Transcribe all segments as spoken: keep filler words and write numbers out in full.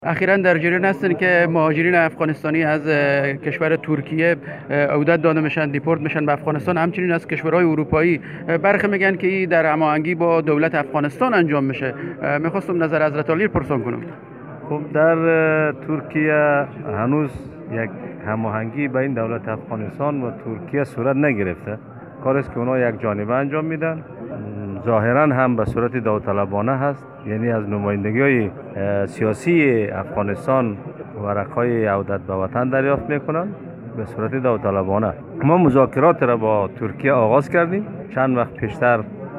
اخیرا در جریان هستن که مهاجرین افغانستانی از اه، کشور ترکیه اه، عودت داده میشن، دیپورت میشن به افغانستان. همچنین از کشورهای اروپایی اه، برخی میگن که این در هماهنگی با دولت افغانستان انجام میشه. اه، میخواستم نظر حضرت عالی رو پرسان کنم. خب در اه، ترکیه هنوز یک هماهنگی بین دولت افغانستان و ترکیه صورت نگرفته. کاری است که اونا یک جانبه انجام میدن. م، ظاهرا هم به صورت داوطلبانه هست، یعنی از نمایندگی های سیاسی افغانستان ورقهای عودت به وطن دریافت میکنن به صورت داوطلبانه. ما مذاکرات را با ترکیه آغاز کردیم. چند وقت پیشتر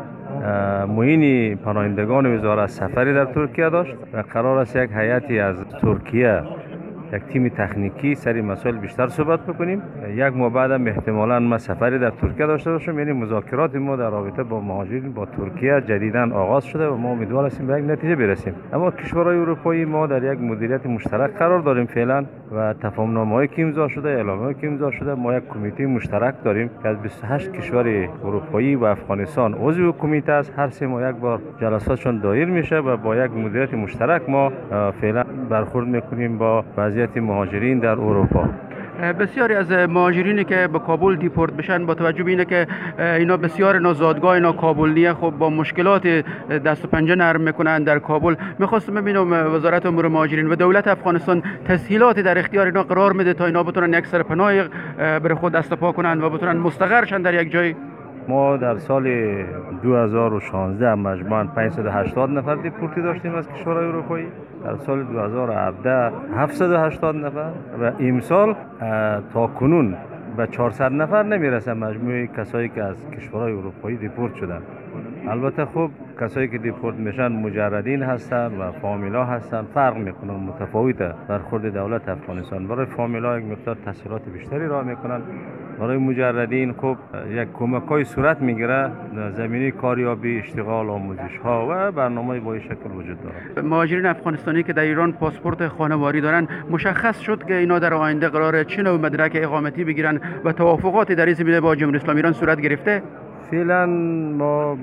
اه، معین پناهندگان وزارت سفری در ترکیه داشت و قرار است یک هیئتی از ترکیه، یک تیم تکنیکی سری مسائل بیشتر صحبت بکنیم. یک ماه بعد هم احتمالاً ما سفری در ترکیه داشته باشم. یعنی مذاکرات ما در رابطه با مهاجرین با ترکیه جدیداً آغاز شده و ما امیدوار هستیم به یک نتیجه برسیم. اما کشورهای اروپایی ما در یک مدیریت مشترک قرار داریم فعلا و تفاهم‌نامه‌ای که امضا شده، اعلامیه‌ای که امضا شده، ما یک کمیته مشترک داریم که از بیست و هشت کشور اروپایی و افغانستان عضو کمیته است. هر سه ماه یک بار جلساتشون دایر میشه و با یک مدیریت مشترک ما اه، فعلا برخورد میکنیم با وضعیت مهاجرین در اروپا. بسیاری از مهاجرینی که به کابل دیپورت بشن با توجه به اینه که اینا بسیار اینا زادگاه اینا کابل نیه، خب با مشکلات دست و پنجه نرم میکنن در کابل. میخواستم ببینم وزارت امور مهاجرین و دولت افغانستان تسهیلاتی در اختیار اینا قرار میده تا اینا بتونن یک سر پناه بر خود دست پا کنن و بتونن مستقر شن در یک جای. ما در سال دو هزار و شانزده مجموعاً پانصد و هشتاد نفر دیپورتی داشتیم از کشورهای اروپایی. در سال دو هزار و هفده هفتصد و هشتاد نفر و امسال اه، تا کنون به چهارصد نفر نمیرسه مجموع کسایی که از کشورهای اروپایی دیپورت شدن. البته خب کسایی که دیپورت میشن مجردین هستن و فامیلا هستن، فرق میکنن، متفاوته برخورد دولت افغانستان. برای فامیلا یک مقدار تسهیلات بیشتری راه میکنن، برای مجردین خب یک کمک‌های صورت میگیره، زمینه کاریابی، اشتغال، آموزش ها و برنامه با این شکل وجود داره. مهاجرین افغانستانی که در ایران پاسپورت خانواری دارن، مشخص شد که اینا در آینده قرار چه نوع مدرک اقامتی بگیرن و توافقاتی در این زمینه با جمهوری اسلامی ایران صورت گرفته؟ فعلا ما م،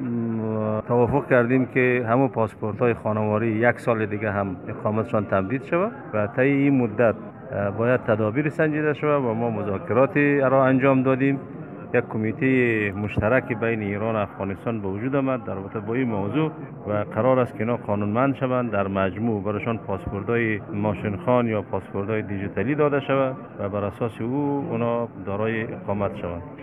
توافق کردیم که همون پاسپورت های خانواری یک سال دیگه هم اقامتشان تمدید شود و طی این مدت اه، باید تدابیر سنجیده شود و ما مذاکراتی را انجام دادیم. یک کمیته مشترک بین ایران و افغانستان به وجود آمد در رابطه با این موضوع و قرار است که اینا قانونمند شوند. در مجموع برایشان پاسپورت‌های ماشین خان یا پاسپورت‌های دیجیتالی داده شود و بر اساس او اونا دارای اقامت شوند.